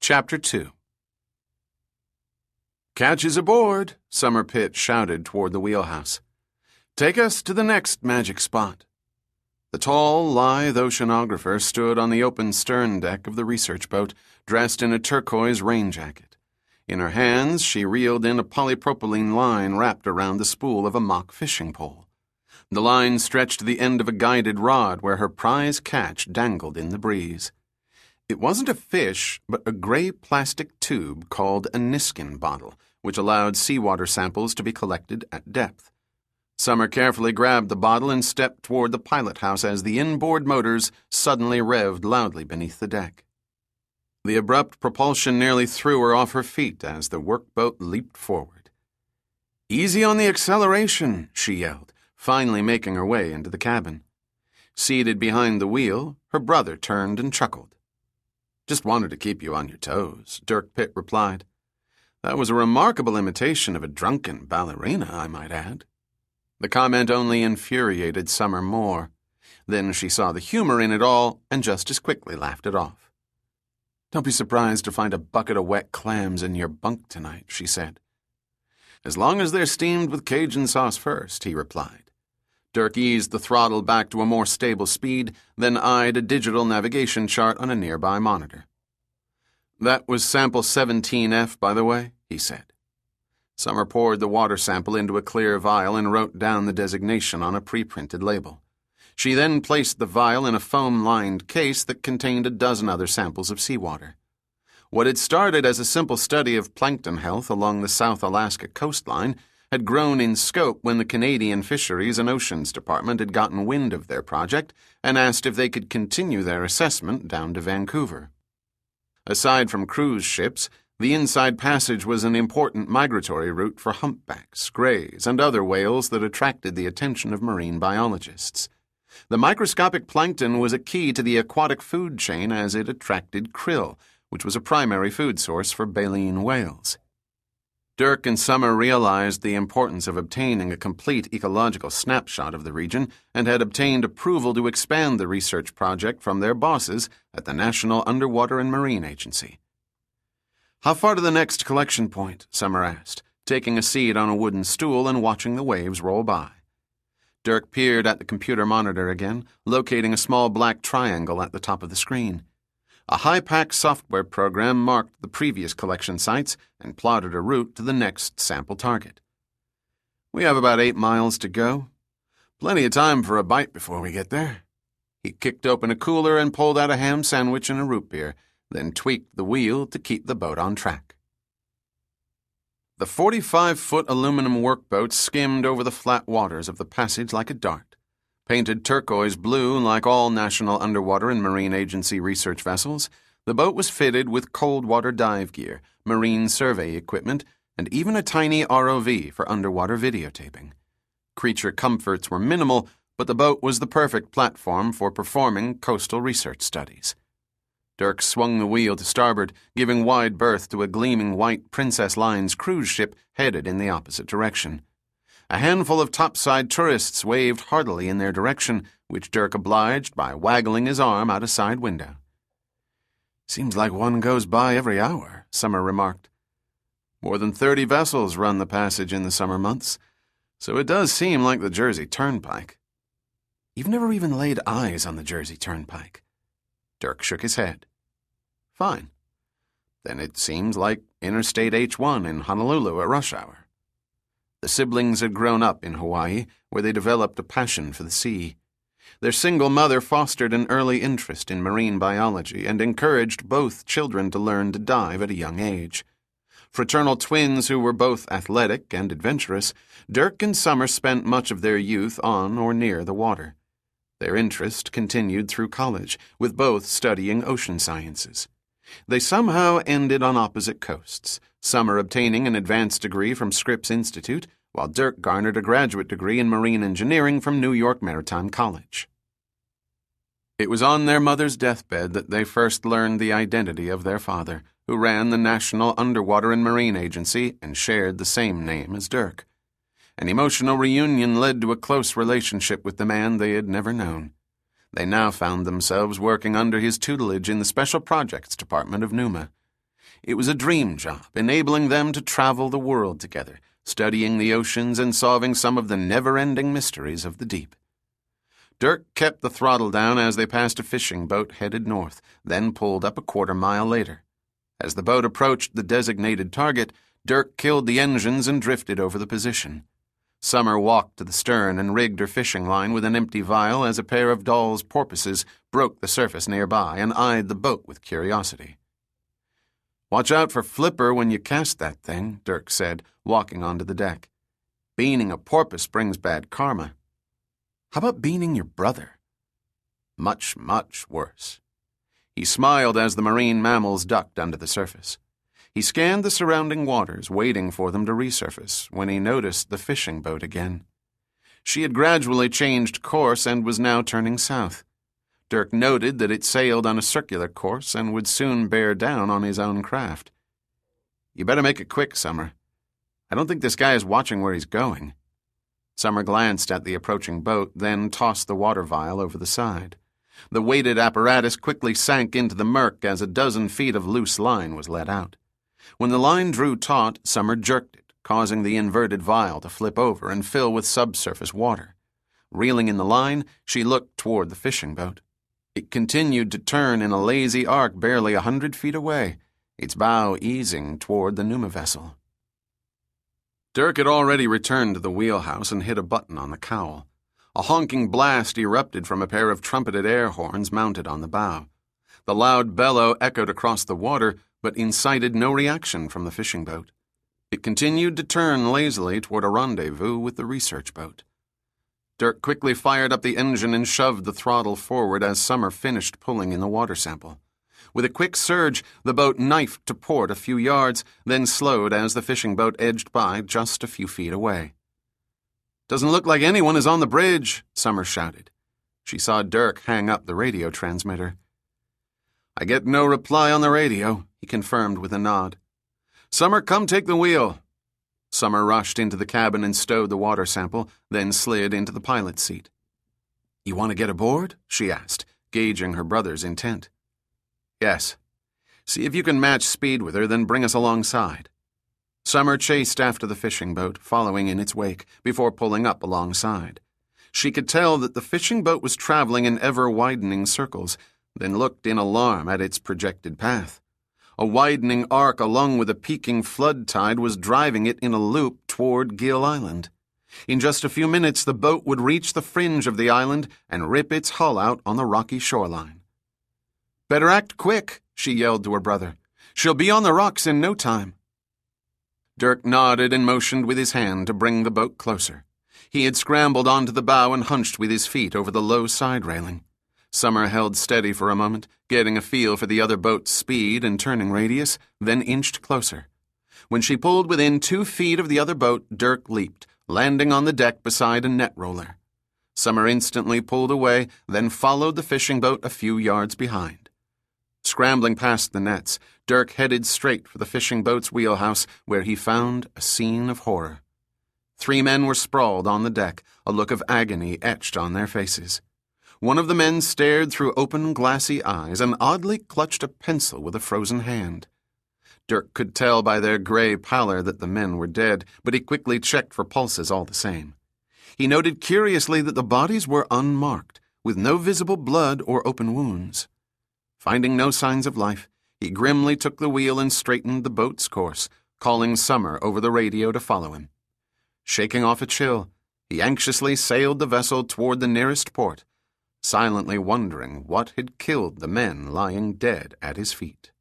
Chapter 2. "Catches aboard," Summer Pitt shouted toward the wheelhouse. "Take us to the next magic spot." The tall, lithe oceanographer stood on the open stern deck of the research boat, dressed in a turquoise rain jacket. In her hands, she reeled in a polypropylene line wrapped around the spool of a mock fishing pole. The line stretched to the end of a guided rod where her prize catch dangled in the breeze. It wasn't a fish, but a gray plastic tube called a Niskin bottle, which allowed seawater samples to be collected at depth. Summer carefully grabbed the bottle and stepped toward the pilot house as the inboard motors suddenly revved loudly beneath the deck. The abrupt propulsion nearly threw her off her feet as the workboat leaped forward. "Easy on the acceleration," she yelled, finally making her way into the cabin. Seated behind the wheel, her brother turned and chuckled. "Just wanted to keep you on your toes," Dirk Pitt replied. "That was a remarkable imitation of a drunken ballerina, I might add." The comment only infuriated Summer more. Then she saw the humor in it all and just as quickly laughed it off. "Don't be surprised to find a bucket of wet clams in your bunk tonight," she said. "As long as they're steamed with Cajun sauce first," he replied. Dirk eased the throttle back to a more stable speed, then eyed a digital navigation chart on a nearby monitor. "That was sample 17F, by the way," he said. Summer poured the water sample into a clear vial and wrote down the designation on a pre-printed label. She then placed the vial in a foam-lined case that contained a dozen other samples of seawater. What had started as a simple study of plankton health along the South Alaska coastline had grown in scope when the Canadian Fisheries and Oceans Department had gotten wind of their project and asked if they could continue their assessment down to Vancouver. Aside from cruise ships, the Inside Passage was an important migratory route for humpbacks, grays, and other whales that attracted the attention of marine biologists. The microscopic plankton was a key to the aquatic food chain as it attracted krill, which was a primary food source for baleen whales. Dirk and Summer realized the importance of obtaining a complete ecological snapshot of the region and had obtained approval to expand the research project from their bosses at the National Underwater and Marine Agency. "How far to the next collection point?" Summer asked, taking a seat on a wooden stool and watching the waves roll by. Dirk peered at the computer monitor again, locating a small black triangle at the top of the screen. A HYPACK software program marked the previous collection sites and plotted a route to the next sample target. "We have about 8 miles to go. Plenty of time for a bite before we get there." He kicked open a cooler and pulled out a ham sandwich and a root beer, then tweaked the wheel to keep the boat on track. The 45-foot aluminum workboat skimmed over the flat waters of the passage like a dart. Painted turquoise blue like all National Underwater and Marine Agency research vessels, the boat was fitted with cold water dive gear, marine survey equipment, and even a tiny ROV for underwater videotaping. Creature comforts were minimal, but the boat was the perfect platform for performing coastal research studies. Dirk swung the wheel to starboard, giving wide berth to a gleaming white Princess Lines cruise ship headed in the opposite direction. A handful of topside tourists waved heartily in their direction, which Dirk obliged by waggling his arm out a side window. "Seems like one goes by every hour," Summer remarked. "More than 30 vessels run the passage in the summer months, so it does seem like the Jersey Turnpike." "You've never even laid eyes on the Jersey Turnpike." Dirk shook his head. "Fine. Then it seems like Interstate H1 in Honolulu at rush hour." The siblings had grown up in Hawaii, where they developed a passion for the sea. Their single mother fostered an early interest in marine biology and encouraged both children to learn to dive at a young age. Fraternal twins who were both athletic and adventurous, Dirk and Summer spent much of their youth on or near the water. Their interest continued through college, with both studying ocean sciences. They somehow ended on opposite coasts, Summer obtaining an advanced degree from Scripps Institute, while Dirk garnered a graduate degree in marine engineering from New York Maritime College. It was on their mother's deathbed that they first learned the identity of their father, who ran the National Underwater and Marine Agency and shared the same name as Dirk. An emotional reunion led to a close relationship with the man they had never known. They now found themselves working under his tutelage in the Special Projects Department of NUMA. It was a dream job, enabling them to travel the world together, studying the oceans and solving some of the never-ending mysteries of the deep. Dirk kept the throttle down as they passed a fishing boat headed north, then pulled up a quarter-mile later. As the boat approached the designated target, Dirk killed the engines and drifted over the position. Summer walked to the stern and rigged her fishing line with an empty vial as a pair of Dahl's porpoises broke the surface nearby and eyed the boat with curiosity. "Watch out for flipper when you cast that thing," Dirk said, walking onto the deck. "Beaning a porpoise brings bad karma. How about beaning your brother?" "Much, much worse." He smiled as the marine mammals ducked under the surface. He scanned the surrounding waters, waiting for them to resurface, when he noticed the fishing boat again. She had gradually changed course and was now turning south. Dirk noted that it sailed on a circular course and would soon bear down on his own craft. "You better make it quick, Summer. I don't think this guy is watching where he's going." Summer glanced at the approaching boat, then tossed the water vial over the side. The weighted apparatus quickly sank into the murk as a dozen feet of loose line was let out. When the line drew taut, Summer jerked it, causing the inverted vial to flip over and fill with subsurface water. Reeling in the line, she looked toward the fishing boat. It continued to turn in a lazy arc barely 100 feet away, its bow easing toward the Numa vessel. Dirk had already returned to the wheelhouse and hit a button on the cowl. A honking blast erupted from a pair of trumpeted air horns mounted on the bow. The loud bellow echoed across the water, but incited no reaction from the fishing boat. It continued to turn lazily toward a rendezvous with the research boat. Dirk quickly fired up the engine and shoved the throttle forward as Summer finished pulling in the water sample. With a quick surge, the boat knifed to port a few yards, then slowed as the fishing boat edged by just a few feet away. "Doesn't look like anyone is on the bridge," Summer shouted. She saw Dirk hang up the radio transmitter. "I get no reply on the radio," he confirmed with a nod. "Summer, come take the wheel." Summer rushed into the cabin and stowed the water sample, then slid into the pilot's seat. "You want to get aboard?" she asked, gauging her brother's intent. "Yes. See if you can match speed with her, then bring us alongside." Summer chased after the fishing boat, following in its wake, before pulling up alongside. She could tell that the fishing boat was traveling in ever-widening circles, then looked in alarm at its projected path. A widening arc along with a peaking flood tide was driving it in a loop toward Gill Island. In just a few minutes, the boat would reach the fringe of the island and rip its hull out on the rocky shoreline. "Better act quick," she yelled to her brother. "She'll be on the rocks in no time." Dirk nodded and motioned with his hand to bring the boat closer. He had scrambled onto the bow and hunched with his feet over the low side railing. Summer held steady for a moment, getting a feel for the other boat's speed and turning radius, then inched closer. When she pulled within 2 feet of the other boat, Dirk leaped, landing on the deck beside a net roller. Summer instantly pulled away, then followed the fishing boat a few yards behind. Scrambling past the nets, Dirk headed straight for the fishing boat's wheelhouse, where he found a scene of horror. 3 men were sprawled on the deck, a look of agony etched on their faces. One of the men stared through open, glassy eyes and oddly clutched a pencil with a frozen hand. Dirk could tell by their gray pallor that the men were dead, but he quickly checked for pulses all the same. He noted curiously that the bodies were unmarked, with no visible blood or open wounds. Finding no signs of life, he grimly took the wheel and straightened the boat's course, calling Summer over the radio to follow him. Shaking off a chill, he anxiously sailed the vessel toward the nearest port, silently wondering what had killed the men lying dead at his feet.